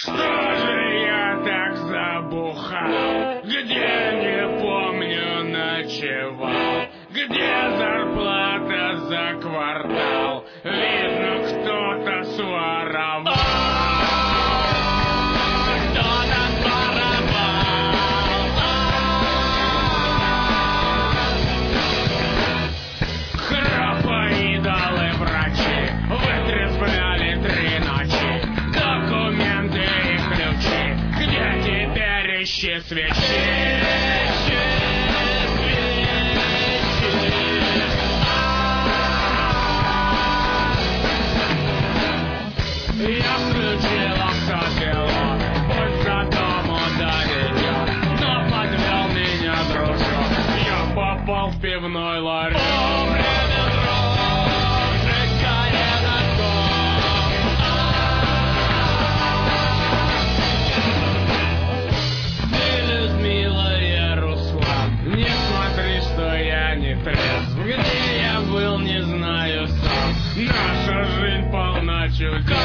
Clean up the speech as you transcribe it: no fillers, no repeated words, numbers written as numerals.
Что же я так забухал? Где, не помню, ночевал? Где зарплата за квартал? Видно, кто-то своровал. Храпоидолы врачи вытрезвляли 3 ночи. Документы и ключи. Где теперь ищи свечи? Я включил автопилот, пусть за дому доведет, но подвел меня дружок, я попал в пивной ларек. Ты, Людмила, я Руслан, не смотри, что я не трезв, где я был, не знаю сам, наша жизнь полна чудес.